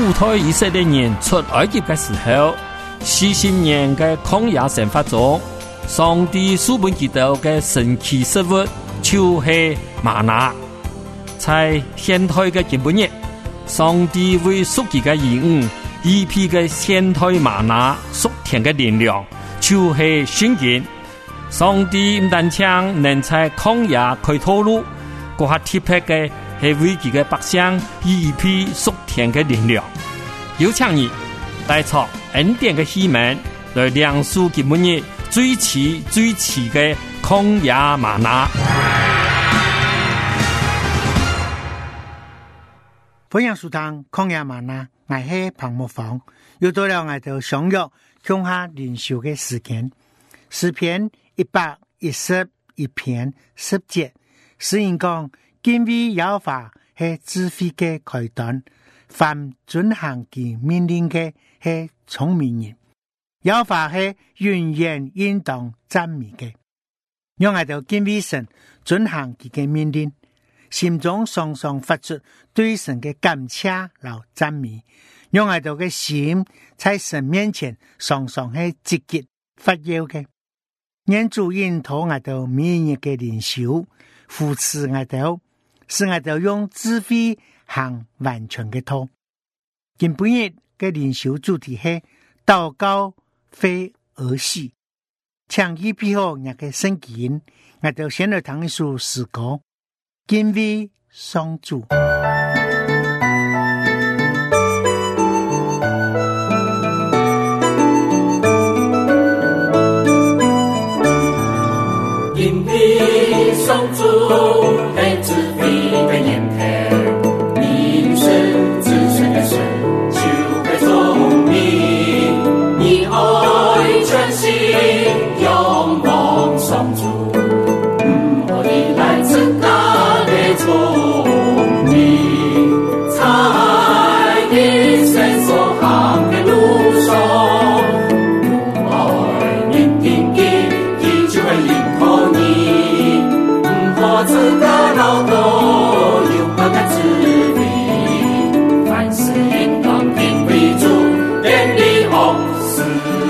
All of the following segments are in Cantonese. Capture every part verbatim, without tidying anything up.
古代以色列人出埃及的时候，四十年的曠野生活中，上帝赐给他們的神奇食物就是嗎哪。在現代的今日，上帝為屬佢嘅兒女預備嘅現代嗎哪屬天嘅力量，就是聖經。上帝唔單止能在曠野開道路，嗰下特別嘅係為佢嘅百姓預備屬天嘅力量。有請你帶出恩典嘅希望，來亮出今日最遲最遲嘅曠野嗎哪。 歡迎收聽曠野嗎哪，我係彭木房，又到了我哋相約向下靈修嘅時間。詩篇一百一十一篇十節，詩人講敬畏耶和華係智慧嘅開端，凡遵行其命令嘅係聰明人。耶和華係永遠應當讚美嘅，讓我哋敬畏神，遵行其嘅命令，心中常常發出對神嘅感謝和讚美，讓我哋嘅心在神面前常常係積極發耀嘅。願主引導我哋每日嘅靈修，扶持我哋，使我哋用智慧行完全嘅道。今本日嘅靈修主題係禱告非兒戲，請預備好我嘅聖經，我哋先來聽一首詩歌，敬畏上主。 敬畏上主，係智慧嘅源頭，人生至聖嘅神，就係聰明，你愛全心仰望上主，唔可以來自他嘅聰明，在人生所行嘅路上，愛念定記，佢就會引導你，唔可自個勞動，有我嘅智慧，凡事應當敬畏主，遠離惡事。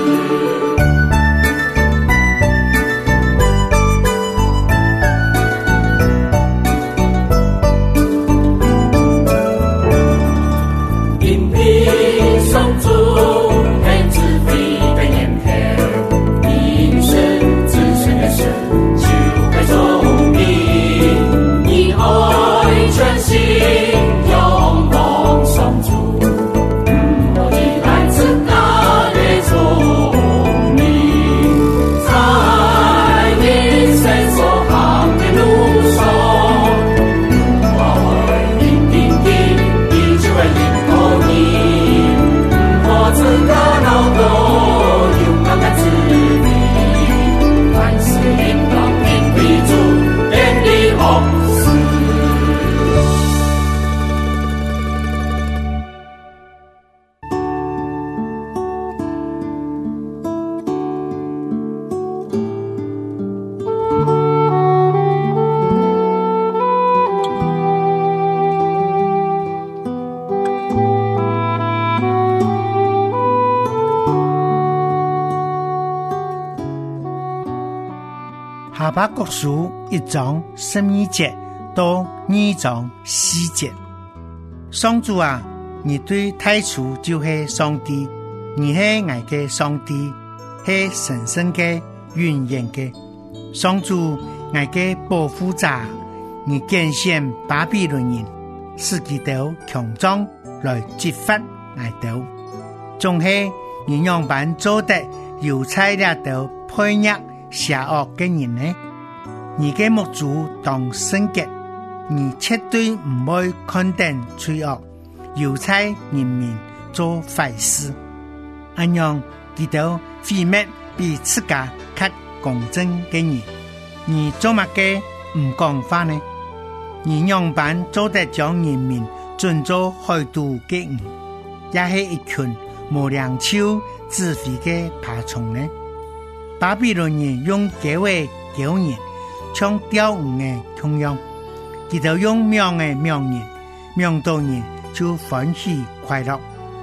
哈巴谷書一章十二節到二章四節，上主啊，你對太初就係上帝，你係我嘅上帝，係神聖嘅、永遠嘅。上主，我嘅保護者，你揀選巴比倫人，使佢哋強壯來擊發我哋，仲係你讓辦做得有才了到配合邪惡嘅人呢？你嘅目主當聖潔，你絕對唔會看定罪惡，有才人民做壞事，咁樣佢哋毀滅比自家更公正嘅人。你做乜嘅唔講話呢？你樣板做得將人民盡做海盜嘅人，也係一群無良超自肥嘅爬蟲呢？巴比倫人用幾位教人唱吊舞嘅同樣，佢就用妙嘅妙人，妙到人就歡喜快樂。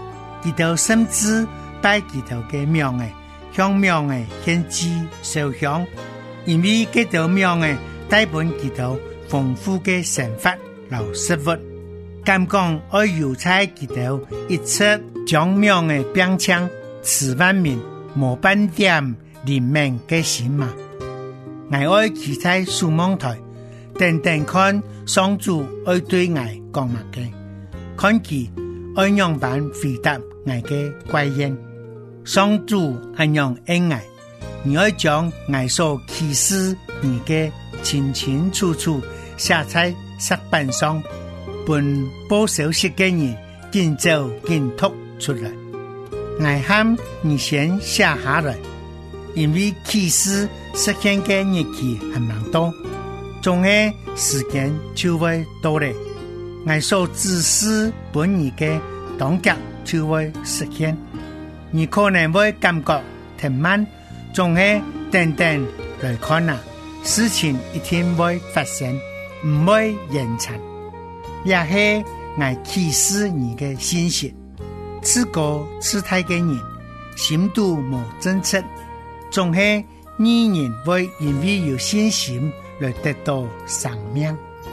佢哋甚至帶佢哋嘅名嘅向名嘅獻祭燒香，因為佢哋名嘅帶本佢哋豐富嘅神法留食物，咁講愛油菜佢哋一切將名嘅標槍持萬民無半點靈命嘅心嘛。我愛企在樹望台，定定看上主愛對我講乜嘅，看佢愛樣板回答我嘅怪言。上主愛樣恩愛，你愛將我所啟示你嘅清清楚楚寫在石板上，本報消息嘅人盡早盡讀出來。我喊你先寫下來，因為啟示實現嘅日期還蠻多，總係時間就會到咧。我所指示本日嘅當腳就會實現，你可能會感覺停慢，總係等等來看啊，事情一定會發生，唔會延長。也係我啟示你嘅信息，此個此態嘅人心度無真切，總係呢人會因為有信心來得到生命。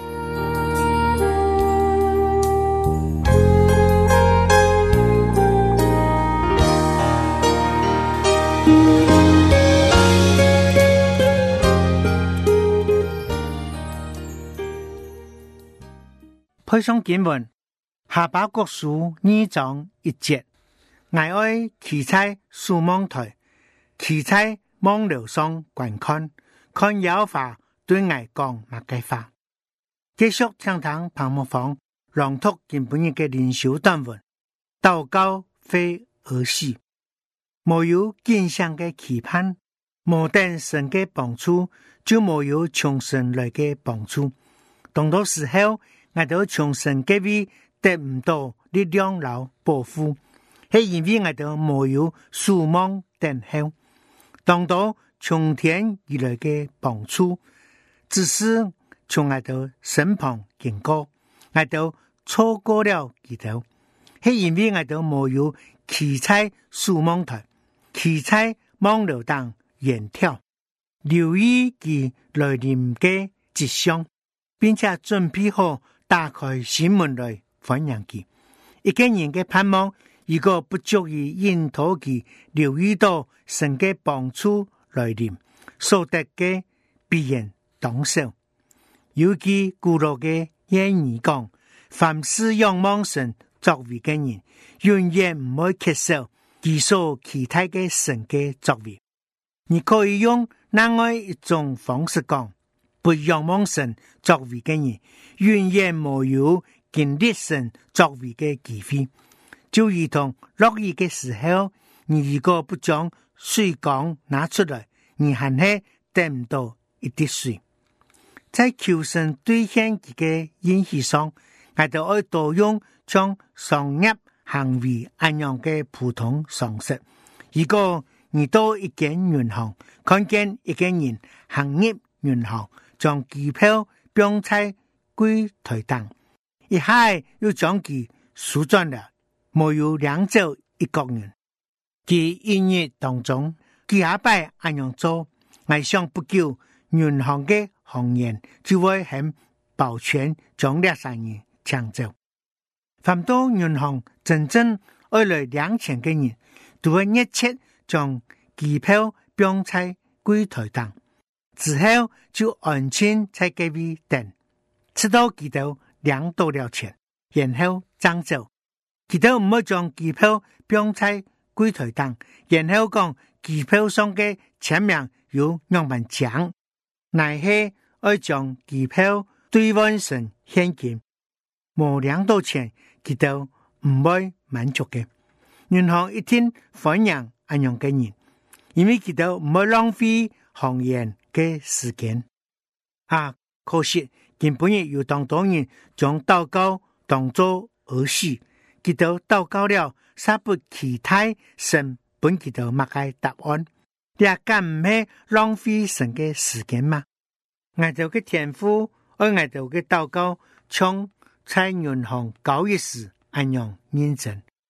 配上經文，哈巴谷書二章一節，我愛企在樹望台，企在望樓上觀看，看耶和華對我講乜嘅話。繼續聽聽彭木房朗讀今本日嘅靈修短文，禱告非兒戲，沒有見象嘅期盼，無等神嘅幫助，就沒有從神來嘅幫助。當到時候，我哋從神嗰邊得唔到力量和保護，係因為我哋沒有數望等候。當到從天而來嘅幫助，只是從我哋身旁經過，我哋錯過了佢哋，係因為我哋沒有企在數望台，企在望樓當遠眺，留意佢來臨嘅跡象，並且準備好打開心門來歡迎佢。一個人嘅盼望，如果不足以引導佢留意到神嘅幫助來臨，所得嘅必然當受。尤其古老嘅諺語講，凡是仰望神作為嘅人，永遠唔會缺少佢所期待嘅神嘅作為。你可以用另外一種方式講，不仰望神作為嘅人，永遠沒有經歷神作為嘅機會。就如同落雨嘅時候，你如果不將水缸拿出來，你還係得唔到一滴水。在求神兌現佢嘅應許上，我哋愛多用將商業行為安樣嘅普通常識。如果你到一間銀行，看見一個人行業銀行將機票標在櫃台當，一下又將佢數轉了，沒有兩走一個人。佢一日當中，佢下擺安樣做，我想不久銀行嘅行業就會很保全將兩三人搶走。凡到銀行真正愛來兩錢嘅人，都會一切將機票標在櫃台當，之後就安全在嗰邊等，直到佢哋領到了錢，然後爭走。佢哋唔好將機票標在櫃台當，然後講機票上嘅簽名有兩萬獎，乃係愛將機票兌換成現金，冇領到錢，佢哋唔會滿足嘅。銀行一定歡迎安樣嘅人，因為佢哋唔會浪費行業嘅時間。啊，可惜根本亦有當多人將禱告當作兒戲，佢哋禱告了，煞不期待神本佢哋乜嘅答案，你係敢唔係浪費神嘅時間嗎？我哋嘅天父愛我哋嘅禱告，從在銀行交易時安樣認真。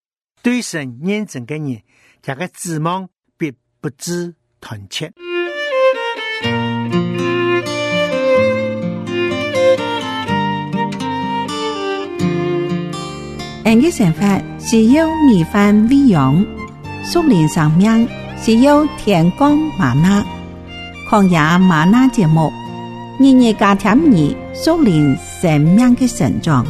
对神认真的人，这个指望必不知团结。 人嘅想法是要米飯喂養，屬靈生命是要天光嗎哪。曠野嗎哪節目，日日加添你屬靈生命嘅成長。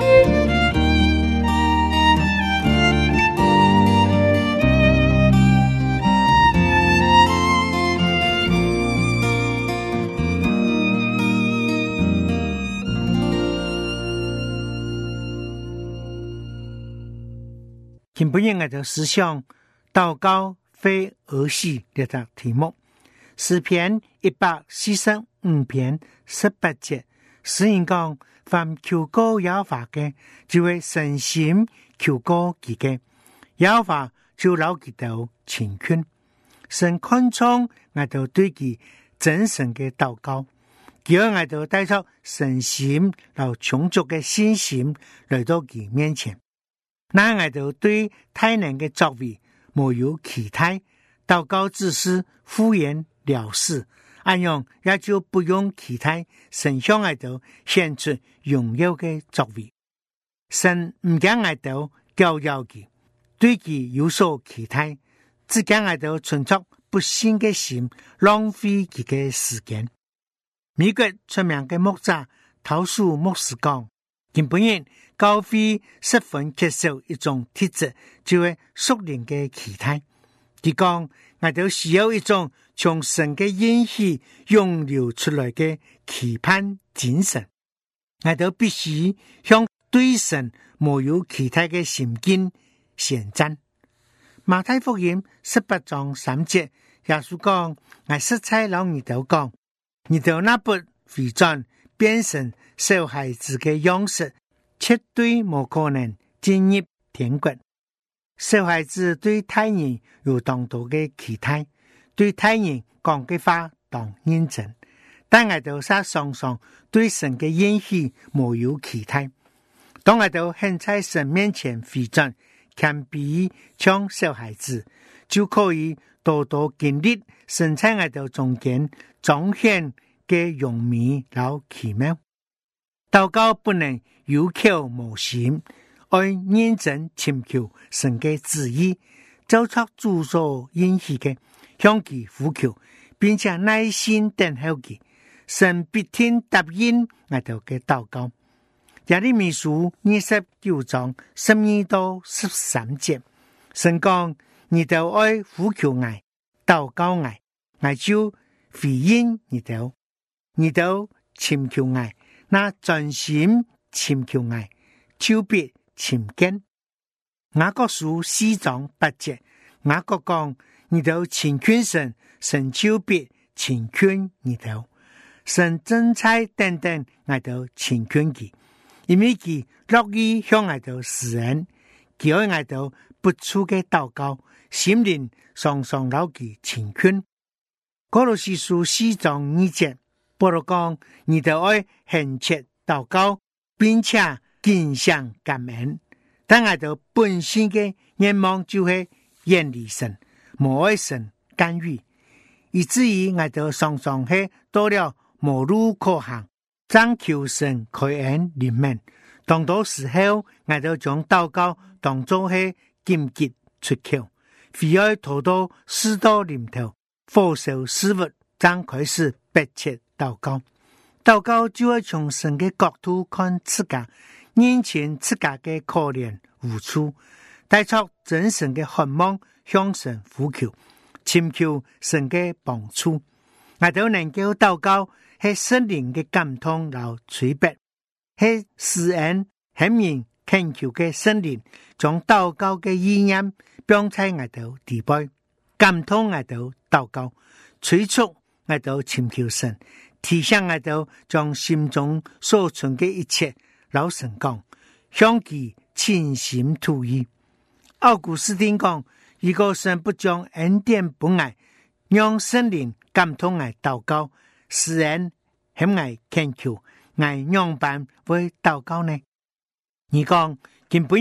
今本日我就思想禱告非兒戲這個題目。詩篇一百四十五篇十八節，詩人講：凡求告耶和華嘅，就會誠心求告佢嘅，耶和華就留佢到乾坤。神看重我哋對佢真誠嘅禱告，叫我哋帶出誠心和充足嘅信心來到佢面前。那我哋對太能嘅作為沒有期待，禱告只是敷衍了事，安樣也就不用期待神向我哋顯出榮耀嘅作為。神唔驚我哋教育佢，對佢有所期待，只驚我哋存着不信嘅心，浪費佢嘅時間。美國出名嘅牧者陶恕牧師講，根本人教會十分缺少一種特質，就係屬靈嘅期待。佢講，我哋需要一種從神嘅應許湧流出來嘅期盼精神。我哋必須向對神沒有期待嘅心境獻讚。馬太福音十八章三節，耶穌講：我實在老你哋講，你哋那不回轉變成小孩子嘅樣式，絕對冇可能進入天國。小孩子對大人有當多嘅期待，對大人講嘅話當認真，但我哋實常常對神嘅應許沒有期待。當我哋肯在神面前回轉，謙卑像小孩子，就可以多多經歷神在我哋中間彰顯嘅榮美和奇妙。禱告不能有口無心，愛認真尋求神嘅旨意，做出主所應許嘅，向佢呼求，並且耐心等候佢，神必聽答應我哋嘅禱告。耶利米書二十九章十二到十三節，神講：你哋愛呼求我，禱告我，我就回應你哋；你哋尋求我，那專心尋求我，就必尋見。雅各書四章八節，雅各講：你哋尋求神，神就必尋求你哋。神正在等等我哋尋求佢，因為佢樂意向我哋施恩，叫我哋不住嘅禱告，心靈常常留佢尋求。歌羅西書四章二節，保羅講：你哋愛懇切禱告，並且謹想感恩。但我哋本身嘅願望就係遠離神，無愛神干預，以至於我哋常常係到了無路可行，張求神開恩憐憫。當到時候，我哋將禱告當作係緊急出口，非要逃到世道臨頭，火燒事物，張開始迫切禱告。禱告就要從神嘅角度看自家，認清自家嘅可憐無處，帶出真神嘅渴望，向神呼求，尋求神嘅幫助。我哋能夠禱告，係聖靈嘅感動和催迫，係施恩顯明懇求嘅聖靈，將禱告嘅意念放在我哋地背，感動我哋禱告，催促我哋尋求神。提醒我哋將心中所存嘅一切老神講，向佢傾心吐意。奧古斯丁講：如果神不將恩典本愛，讓聖靈感動愛禱告，使人向愛懇求，愛樣辦會禱告呢？你講根本人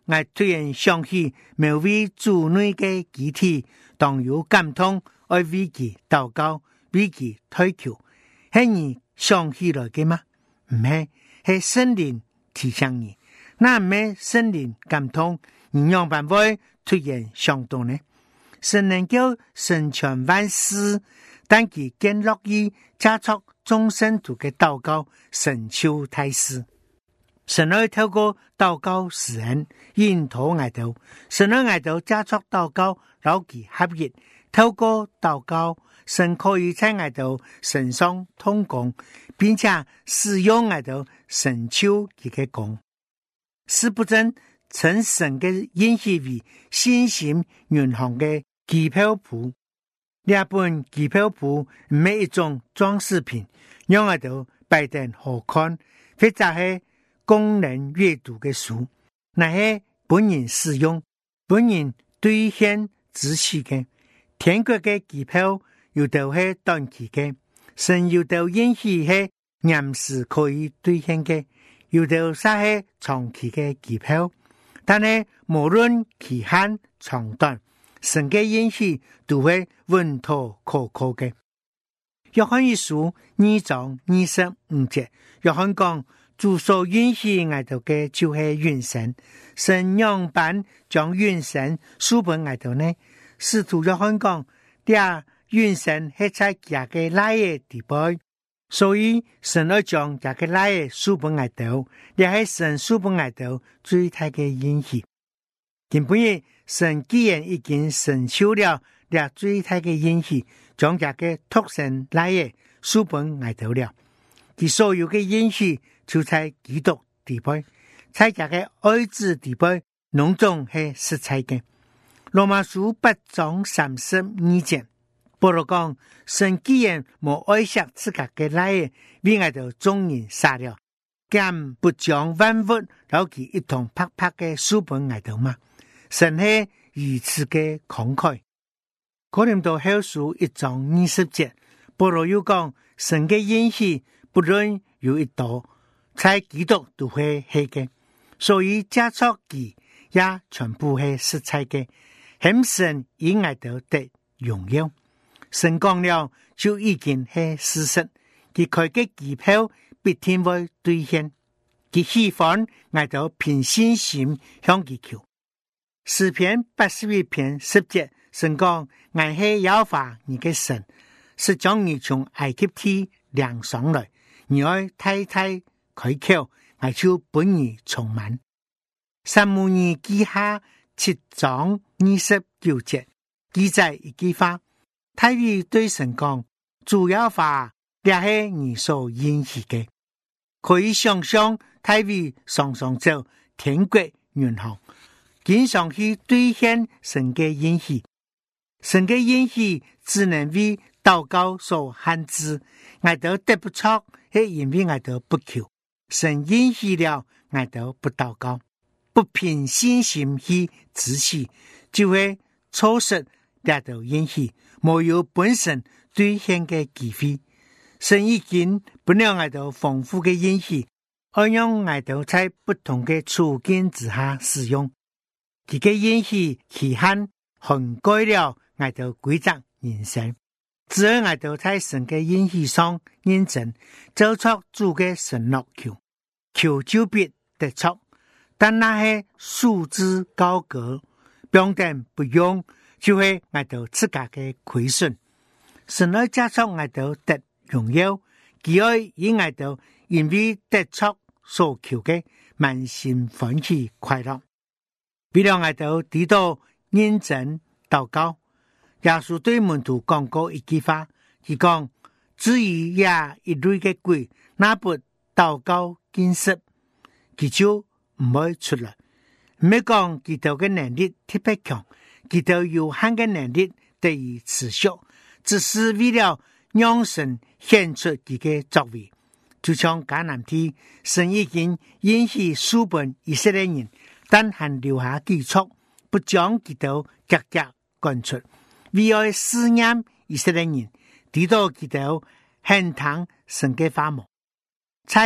我突然想起每位主内的肢體當有感動，愛為其禱告，為其推求，係你想起來嘅嗎？唔係，係聖靈提醒你。那唔係聖靈感動，你樣辦法突然想到呢？神能夠成全萬事，但其更樂意加速眾生徒嘅禱告，成就大事。神愛透過禱告使人引導我哋，神愛我哋加速禱告，牢記合一。透過禱告，神可以在我哋身上通工，並且使用我哋成就佢嘅功。是不真稱神嘅應許為信心銀行嘅機票簿，呢本機票簿唔係一種裝飾品，讓我哋擺得好看，或者係供人閱讀嘅書，那是本人使用、本人兌現支持嘅。天國嘅機票有的係短期嘅，神有的應許係臨時可以兌現嘅，有的是係長期嘅機票，但係無論期限長短，神嘅應許都會穩妥可靠嘅。約翰一書二章二十五節，約翰講，主所允許我哋嘅就係永生，神樣板將永生書本我哋呢？使徒約翰講，啲永生係在家嘅來嘅地步，所以神要將家嘅來嘅書本我哋，亦係神書本我哋最大嘅允許。根本嘅神既然已經成就了啲最大嘅允許，將家嘅托神來嘅書本我哋了，佢所有嘅允許。就在基督地位，在家嘅愛子地位，農種係實在嘅。羅馬書八章三十二節，保羅講：神既然無愛惜自家嘅來嘅，為我哋眾人殺了，咁不將萬物留其一同拍拍嘅書本我哋嘛？神係如此嘅慷慨。哥林多後書一章二十節，保羅又講：神嘅應許不論有一道。在基督都會係嘅，所以加速記也全部係實在嘅，很神以愛到得榮耀。神講了就已經係事實，佢開嘅機票必定會兌現，佢喜歡愛到憑信心向佢求。詩篇八十一篇十節，神講愛係耶和華你嘅神，是將你從埃及地領上來，你要太太。開口，我就本而充滿。撒母耳記下七章二十九節記載一句話，大衛對神講：主要話也係你所應許嘅。可以想象大衛常常走天國銀行，經常去兌現神嘅應許。神嘅應許只能為禱告所限制，我都得不出，係因為我都不求。神應許了，我都不禱告，不憑信心去支持，就會錯失達到應許，沒有本身兌現嘅機會。神已經本了我都豐富嘅應許，而讓我都在不同嘅處境之下使用。佢嘅應許期限涵蓋了我都規則人生，只要我都在神嘅應許上認真，做出主嘅承諾求。求就必得出，但那些束之高閣，標定不用，就會挨到自家嘅虧損。神愛加速挨到得榮耀，佢愛以挨到因為得出所求嘅滿心歡喜快樂。為了挨到知道認真禱告，耶穌對門徒講過一句話，佢講：至於也一類嘅鬼，那不禱告見識，佢就唔會出來。唔係講佢哋嘅能力特別強，佢哋有限嘅能力得以持續，只是為了讓神顯出佢嘅作為。就像迦南地，神已經允許書本以色列人，但還留下記錄，不將佢哋直接趕出，為要試驗以色列人，直到佢哋很聽神嘅話語。在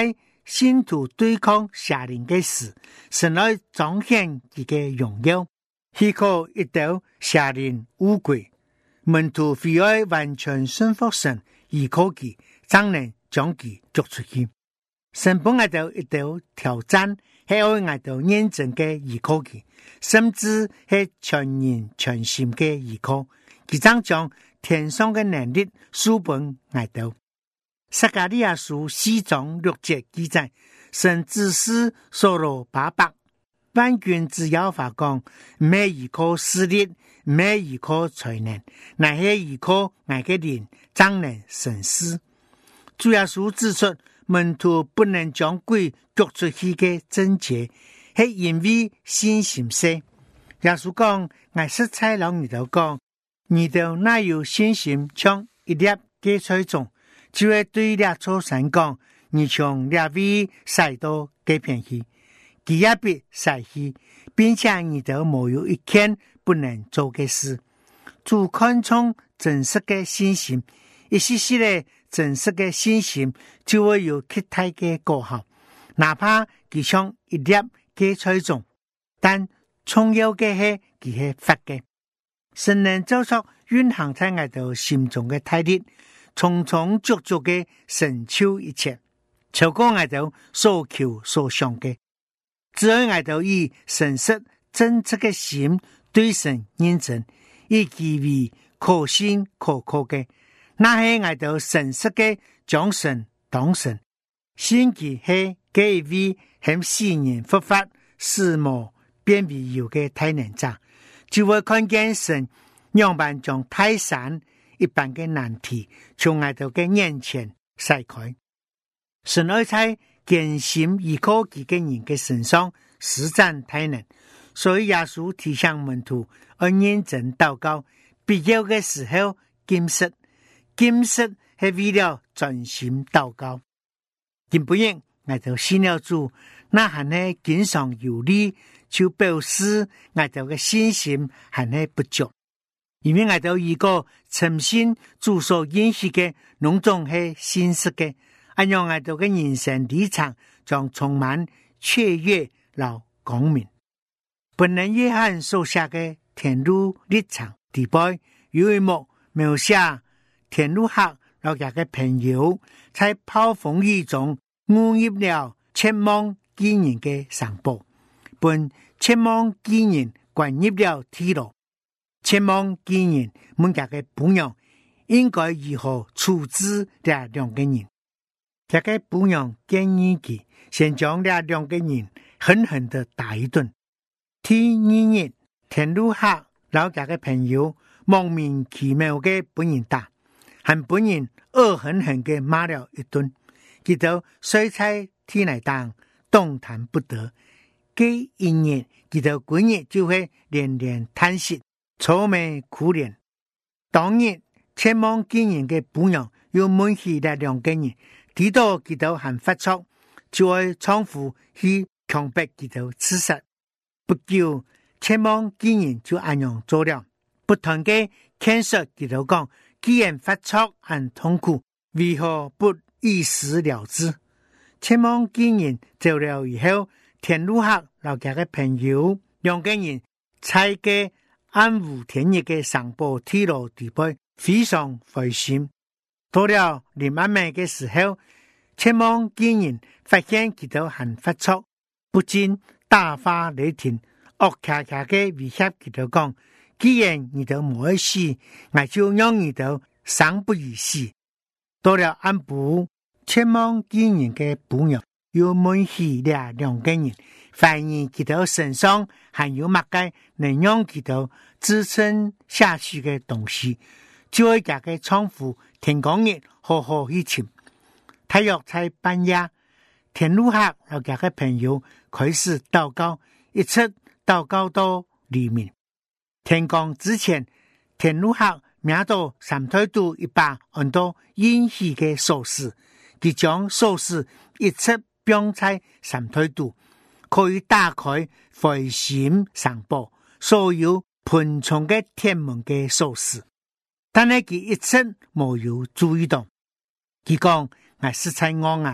信徒对抗邪灵的事，神来彰显他的荣耀，许可一道邪灵乌龟。门徒非要完全顺服神，依靠他，才能将他捉出去。神本来就一道挑战，是要我哋認真嘅依靠佢，甚至係全人全心嘅依靠。佢將將天上嘅能力書本我哋。撒迦利亞書四章六節記載，神指示所羅巴伯，萬軍之耶和華講，唔係依靠勢力，唔係依靠才能，乃係依靠我嘅靈，才能成事。主耶穌指出，門徒不能將鬼捉出去嘅症結，係因為信心少。耶穌講，我實在老你哋講，你哋哪有信心像一粒芥菜種，就會對兩座山講，你從兩位塞到這片去，佢也必塞去，並且你哋沒有一件不能做嘅事。主看重真實嘅信心，一時時咧。真實嘅信心就會有極大嘅果效，哪怕佢像一粒芥菜種，但重要嘅係佢係發嘅。神能做出蘊含在我哋心中嘅態度，從從足足嘅成就一切，超過我哋所求所想嘅。只要我哋以誠實真實嘅心對神認真，以其為可信可靠嘅。那係我哋誠實嘅將神當神，先其係給予向世人復發使無變為有嘅大能者，就會看見神樣板將泰山一般嘅難題從我哋嘅眼前篩開。神愛在堅心依靠佢嘅人嘅身上施展大能，所以耶穌提醒門徒要認真禱告，必要嘅時候禁食。禁食係為了專心禱告，今不應我就信了主，那還係經常有理，就表示我哋嘅信心還係不足，因為我哋一個誠信主所允許嘅農種係現實嘅，按樣我哋嘅人生立場將充滿雀躍老光明。本人約翰所寫嘅天路立場地背有一幕描寫天路客老家嘅朋友在暴風雨中誤入了千網幾人嘅上坡，本千網幾人滾入了鐵路，千網幾人門家嘅朋友應該如何處置這兩個人？這個朋友建議佢先將這兩個人狠狠地打一頓。第二日，天路客老家嘅朋友莫名其妙嘅本人打。很本人惡狠狠嘅罵了一頓，佢就衰在天來當，動彈不得。這一年，佢就每日就會連連嘆息，愁眉苦臉。當日，千網見人嘅朋友又問起來兩個人，睇到佢就很發作，就會倉庫去強迫佢就自殺。不久，千網見人就按樣做了，不斷嘅勸說佢就講。既然發作很痛苦，為何不一死了之？千網見人走了以後，天路客老家嘅朋友兩個人在嘅暗無天日嘅上坡鐵路地背非常灰心。到了臨晚暝嘅時候，千網見人發現佢都很發作，不禁大發雷霆，惡卡卡嘅威脅佢就講。既然你都唔會死，我就讓你都生不如死。到了暗晡，千網見人嘅朋友又問起了兩個人，發現佢哋身上還有乜嘅能讓佢哋支撐下去嘅東西，就會夾嘅倉庫天光日好好去尋。太陽在半夜，天路客老家嘅朋友開始禱告，一直禱告到黎明。天光之前，天路客命到三台度一把很多引起嘅鎖匙，佢將鎖匙一直綁在三台度，可以打開回心上坡所有盤蟲嘅天門嘅鎖匙。但係佢一直冇有注意到，佢講我實在餓啊，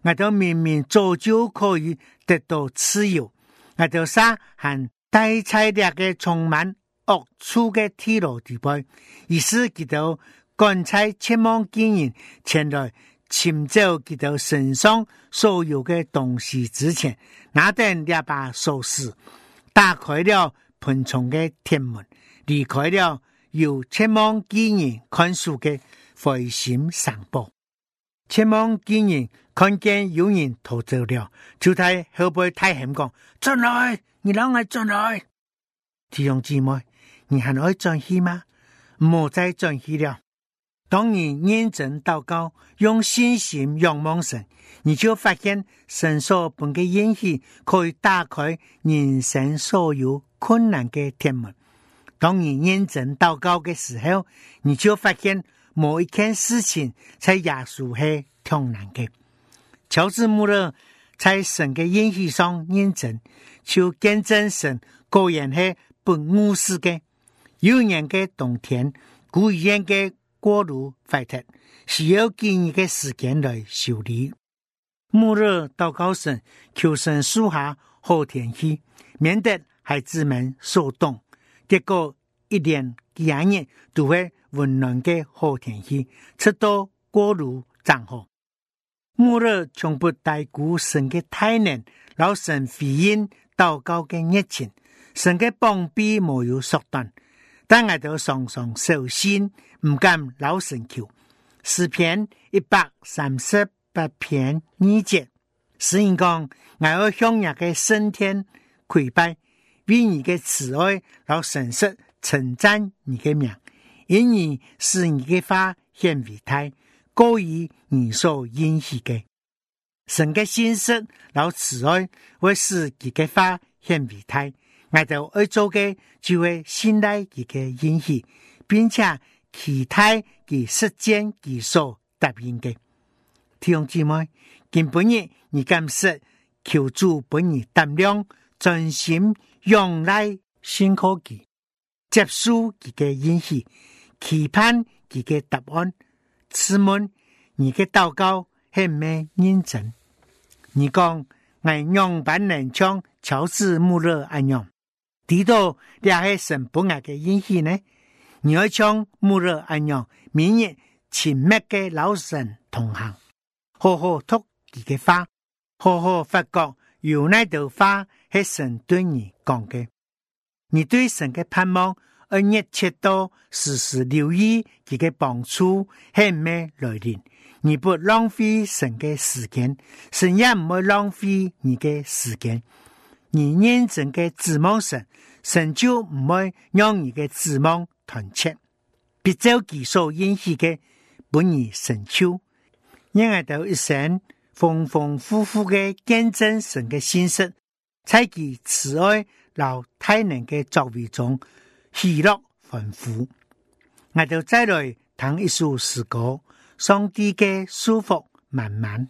我哋明明早就可以得到自由，我哋啥還大彩力嘅充滿惡處嘅鐵路地背，於是佢哋乾脆千萬幾人前來尋找佢哋身上所有嘅東西之前，拿定兩把鎖匙，打開了貧窮嘅天門，離開了由千萬幾人看守嘅灰心城堡。千萬幾人看見有人逃走了，就喺後背大喊講：進來，你讓我進來。弟兄姊妹，你還愛進去嗎？唔好再進去了。當你認真禱告，用信心仰望神，你就發現神所本嘅應許可以打開人生所有困難嘅天門。當你認真禱告嘅時候，你就發現某一件事情在耶穌係挺難嘅。喬治穆勒在神嘅應許上認真，就見證神果然係不誤事嘅。有年嘅冬天，古語言嘅鍋爐壞脫，需要幾年嘅時間來修理。穆勒禱告神，求神賜下好天氣，免得孩子們受凍。結果一連幾日都會溫暖嘅好天氣，直到鍋爐長好。穆勒從不低估神嘅大能，老神回應禱告嘅熱情，神嘅幫庇沒有縮短，但我哋常常受心，唔敢老神求。詩篇一百三十八篇二節，詩人講：我要向日嘅升天跪拜，為你嘅慈愛老神實稱讚你嘅名，因你是你嘅話顯為大，高於你所應許嘅。神嘅信實老慈愛會使佢嘅話顯為大，我哋愛做嘅就會信賴佢嘅應許，並且期待佢實踐佢所答應嘅。弟兄姊妹，今本日你敢說求主本日膽量，專心仰賴信靠佢，接受佢嘅應許，期盼佢嘅答案。試問你嘅禱告係咩認真？你講我樣板能將喬治穆勒安樣，知道你係神本愛嘅應許呢？你要將穆勒安樣，明日親密嘅老神同行，好好讀佢嘅話，好好發覺有那道話係神對你講嘅。你對神嘅盼望，而熱切到時時留意佢嘅幫助係咩來臨。你不浪費神嘅時間，神也唔會浪費你嘅時間。你認真嘅指望神，神就唔會讓你嘅指望斷切，必照佢所應許嘅本而成就。因為到一生豐豐富富嘅見證神嘅信實，在其慈愛老大能嘅作為中喜樂豐富。我就再來彈一首詩歌，上帝嘅舒服慢慢。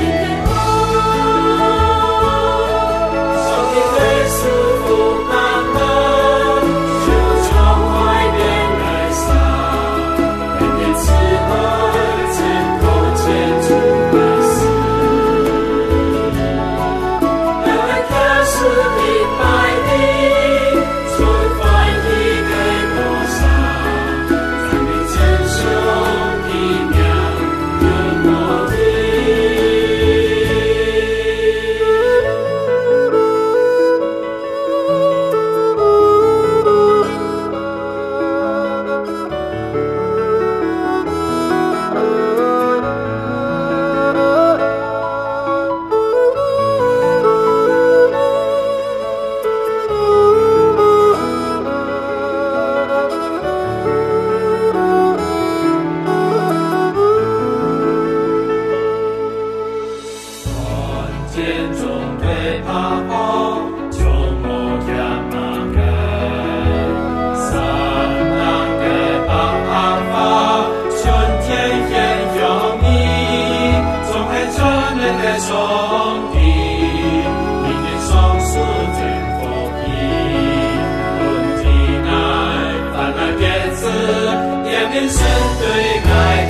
Thank you.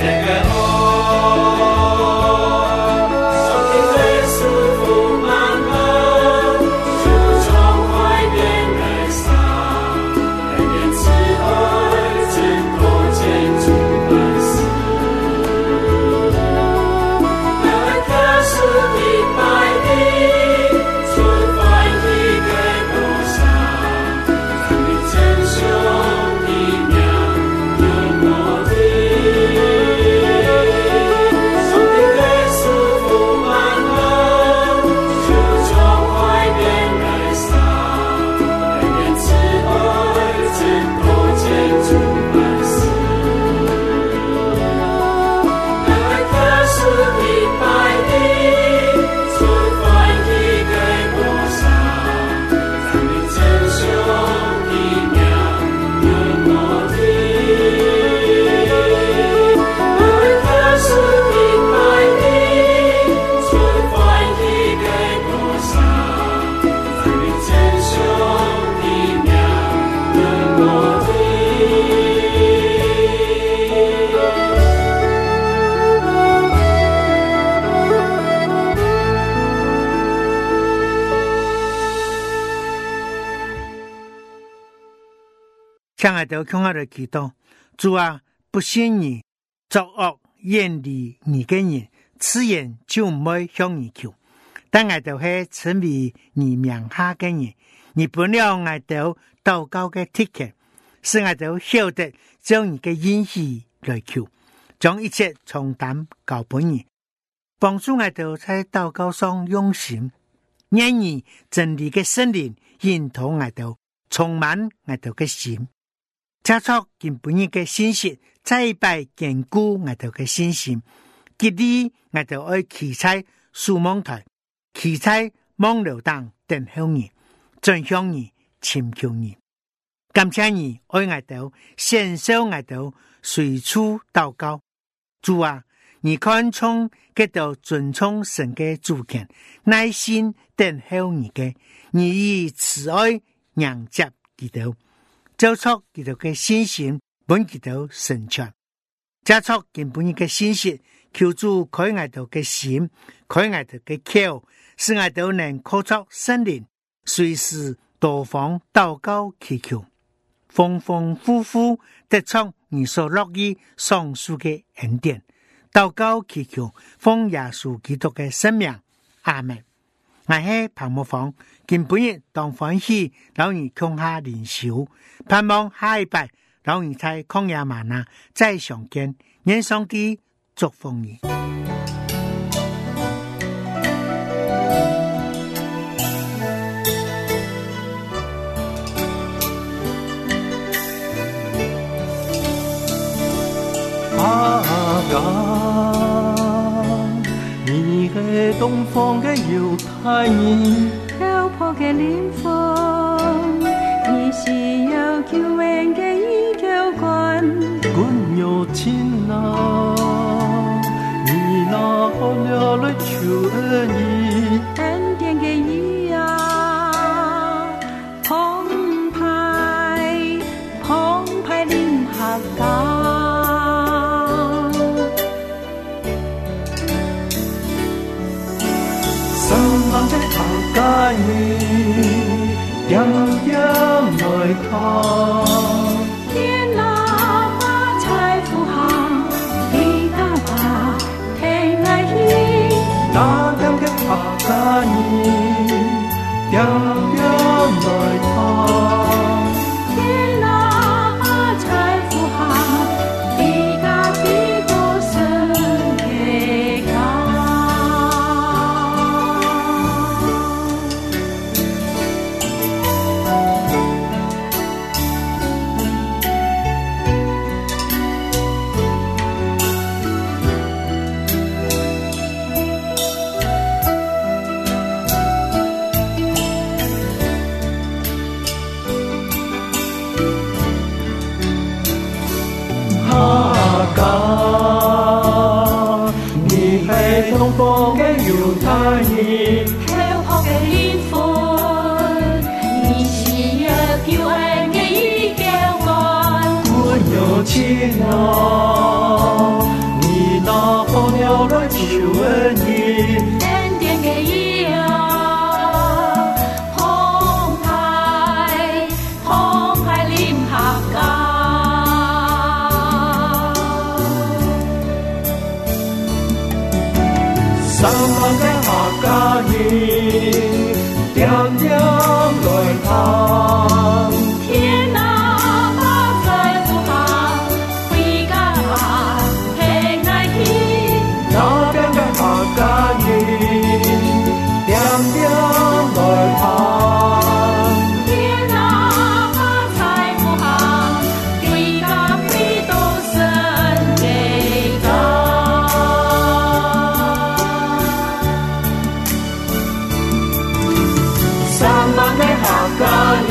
亲爱的，看我的祈祷，主啊，不信你作惡遠離你嘅人，此人就唔會向你求。但我哋係成為你名下嘅人，你本了我哋禱告嘅鐵器，使我哋曉得將你嘅應許來求，將一切重擔交俾你，幫助我哋在禱告上用心，讓你真理嘅聖靈引導我哋，充滿我哋嘅心。加速根本嘅信息，再拜堅固我哋嘅信心。激勵我哋愛企在樹網台，企在網樓當等候你，轉向你，尋求你。感謝你愛我哋，獻上我哋隨處禱告。主啊，你看重給到尊重神嘅主權，耐心等候你嘅，你以慈愛迎接基督。做出基督嘅信心，本基督成全；加速根本嘅信息，求主開我哋嘅心，開我哋嘅口，使我哋能靠着聖靈，隨時多方禱告祈求，豐豐富富得出你所樂意上述嘅恩典。禱告祈求，奉耶穌基督嘅聖名，阿門。我係彭木芳，今本日當歡喜，老你共下靈修，盼望下一拜，老你在曠野嗎哪再相見，願上帝祝福你。 阿哥，你係東方嘅猶太人， 漂泊嘅靈魂，你是有救恩嘅依靠關， 管有親啊，你拿了來求恩義， 恩典嘅義啊，澎湃澎湃臨合港。 愛你點點來看， 天哪把財富行，地大把天愛意， 那點嘅客家你點點來看， 天哪把財富行，地大地多神嘅家。 東方嘅猶太人， 漂泊嘅靈魂，你是有救恩嘅依靠關， 管有親啊，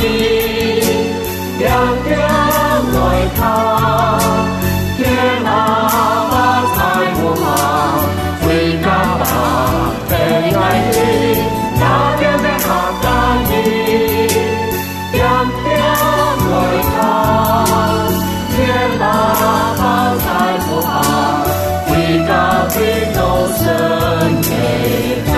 亮亮来看，天啊把彩虹啊，为家把平安的，那边的哈达尼，亮亮来看，天啊把彩虹啊，为家的都生美长。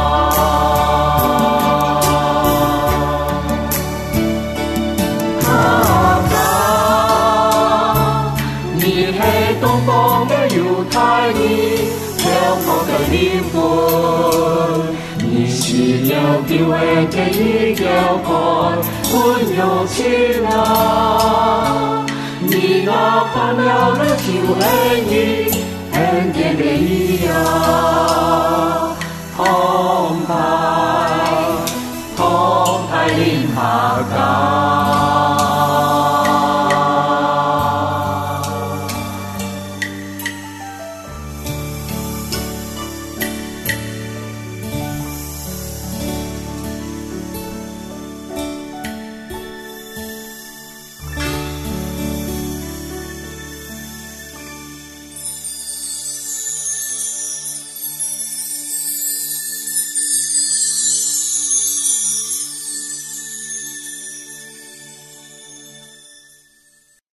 太你飘泊的灵魂，你是了救恩的一条河，温柔起来，你那换了了救恩的恩典的一样，澎湃澎湃临哈达。